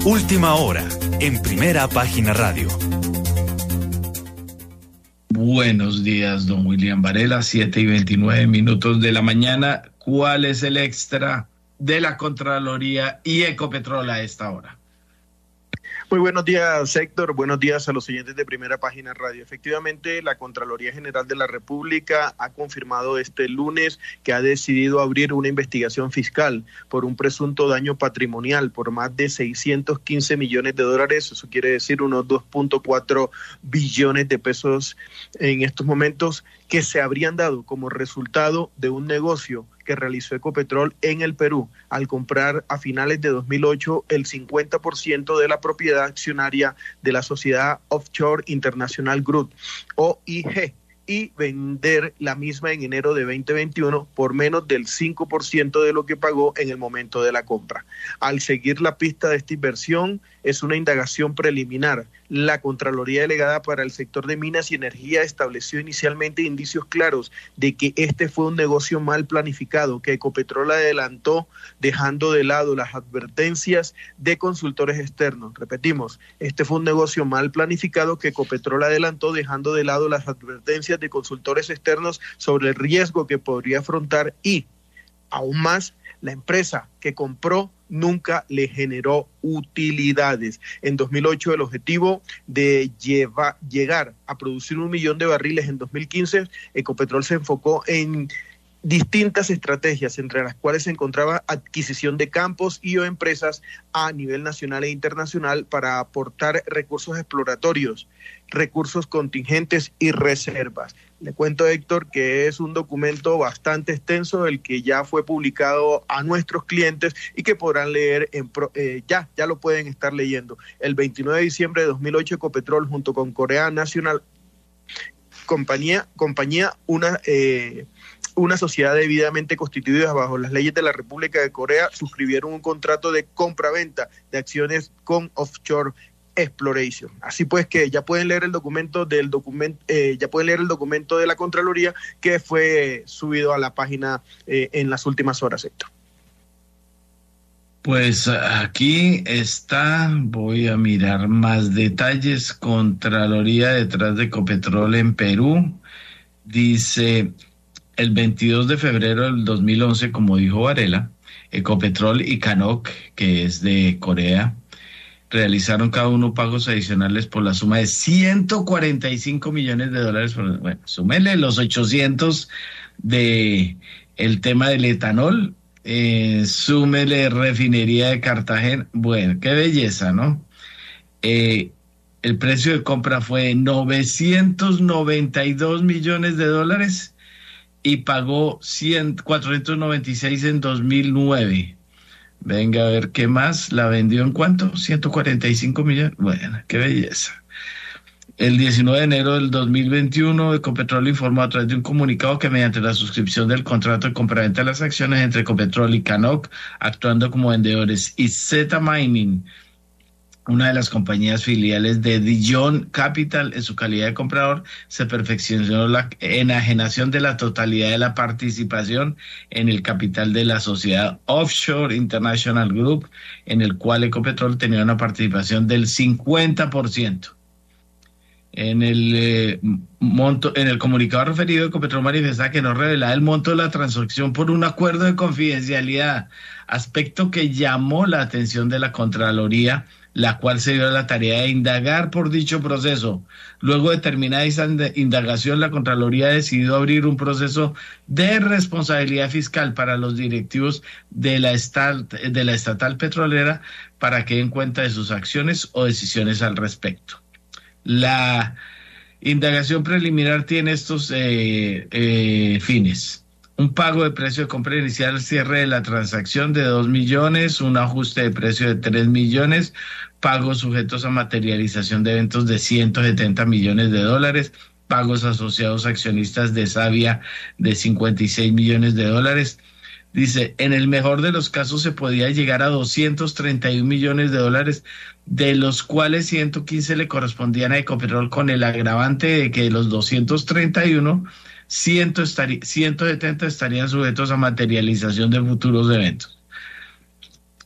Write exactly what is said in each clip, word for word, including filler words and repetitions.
Última hora, en Primera Página Radio. Buenos días, don William Varela, siete y veintinueve minutos de la mañana. ¿Cuál es el extra de la Contraloría y Ecopetrol a esta hora? Muy buenos días, Héctor. Buenos días a los oyentes de Primera Página Radio. Efectivamente, la Contraloría General de la República ha confirmado este lunes que ha decidido abrir una investigación fiscal por un presunto daño patrimonial por más de seiscientos quince millones de dólares. Eso quiere decir unos dos punto cuatro billones de pesos en estos momentos, que se habrían dado como resultado de un negocio que realizó Ecopetrol en el Perú al comprar a finales de dos mil ocho el cincuenta por ciento de la propiedad accionaria de la sociedad Offshore International Group, O I G, y vender la misma en enero de veinte veintiuno por menos del cinco por ciento de lo que pagó en el momento de la compra. Al seguir la pista de esta inversión, es una indagación preliminar. La Contraloría Delegada para el sector de minas y energía estableció inicialmente indicios claros de que este fue un negocio mal planificado, que Ecopetrol adelantó dejando de lado las advertencias de consultores externos. Repetimos, este fue un negocio mal planificado que Ecopetrol adelantó dejando de lado las advertencias de consultores externos sobre el riesgo que podría afrontar y, aún más, la empresa que compró nunca le generó utilidades. En dos mil ocho el objetivo de llevar, llegar a producir un millón de barriles en dos mil quince, Ecopetrol se enfocó en distintas estrategias, entre las cuales se encontraba adquisición de campos y o empresas a nivel nacional e internacional para aportar recursos exploratorios, recursos contingentes y reservas. Le cuento, Héctor, que es un documento bastante extenso, el que ya fue publicado a nuestros clientes y que podrán leer, en pro, eh, ya, ya lo pueden estar leyendo. El veintinueve de diciembre de dos mil ocho, Ecopetrol, junto con Korea National, compañía, compañía una... Eh, una sociedad debidamente constituida bajo las leyes de la República de Corea, suscribieron un contrato de compra-venta de acciones con Offshore Exploration. Así pues que ya pueden leer el documento del documento, eh, ya pueden leer el documento de la Contraloría que fue subido a la página eh, en las últimas horas, Héctor. Pues aquí está, voy a mirar más detalles. Contraloría detrás de Ecopetrol en Perú. Dice: el veintidós de febrero del dos mil once, como dijo Varela, Ecopetrol y Canok, que es de Corea, realizaron cada uno pagos adicionales por la suma de ciento cuarenta y cinco millones de dólares. Bueno, súmele los ochocientos de el tema del etanol, eh, súmele refinería de Cartagena. Bueno, qué belleza, ¿no? Eh, el precio de compra fue novecientos noventa y dos millones de dólares y pagó cuatrocientos noventa y seis en dos mil nueve. Venga a ver qué más. ¿La vendió en cuánto? ciento cuarenta y cinco millones. Bueno, qué belleza. El diecinueve de enero del dos mil veintiuno, Ecopetrol informó a través de un comunicado que mediante la suscripción del contrato de compraventa de las acciones entre Ecopetrol y Canok, actuando como vendedores, y Z Mining, una de las compañías filiales de Dijon Capital, en su calidad de comprador, se perfeccionó la enajenación de la totalidad de la participación en el capital de la sociedad Offshore International Group, en el cual Ecopetrol tenía una participación del cincuenta por ciento. En el eh, monto, en el comunicado referido, Ecopetrol manifiesta que no revelaba el monto de la transacción por un acuerdo de confidencialidad, aspecto que llamó la atención de la Contraloría, la cual se dio a la tarea de indagar por dicho proceso. Luego de terminar esa indagación, la Contraloría decidió abrir un proceso de responsabilidad fiscal para los directivos de la, estat, de la estatal petrolera para que den cuenta de sus acciones o decisiones al respecto. La indagación preliminar tiene estos eh, eh, fines: un pago de precio de compra inicial al cierre de la transacción de dos millones, un ajuste de precio de tres millones, pagos sujetos a materialización de eventos de ciento setenta millones de dólares, pagos asociados a accionistas de Savia de cincuenta y seis millones de dólares. Dice, en el mejor de los casos se podía llegar a doscientos treinta y un millones de dólares, de los cuales ciento quince le correspondían a Ecopetrol, con el agravante de que de los doscientos treinta y uno, ciento setenta estarían sujetos a materialización de futuros eventos.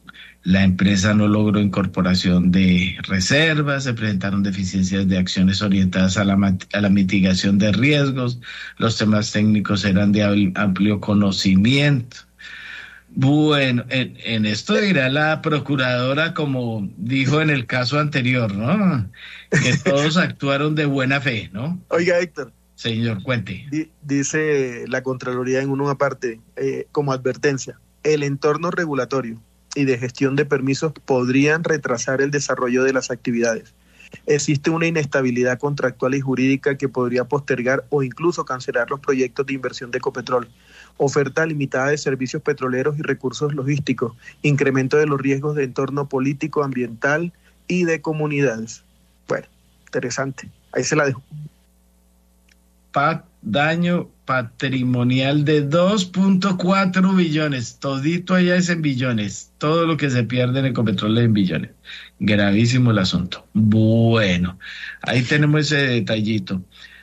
La empresa no logró incorporación de reservas, se presentaron deficiencias de acciones orientadas a la, a la mitigación de riesgos, los temas técnicos eran de amplio conocimiento. Bueno, en, en esto dirá la procuradora, como dijo en el caso anterior, ¿no? Que todos actuaron de buena fe, ¿no? Oiga, Héctor. Señor, cuente. Di, dice la Contraloría en una parte, eh, como advertencia, el entorno regulatorio y de gestión de permisos podrían retrasar el desarrollo de las actividades. Existe una inestabilidad contractual y jurídica que podría postergar o incluso cancelar los proyectos de inversión de Ecopetrol. Oferta limitada de servicios petroleros y recursos logísticos, incremento de los riesgos de entorno político, ambiental y de comunidades. Bueno, interesante. Ahí se la dejo. Pa- daño patrimonial de dos punto cuatro billones, todito allá es en billones, todo lo que se pierde en Ecopetrol es en billones. Gravísimo el asunto. Bueno, ahí tenemos ese detallito.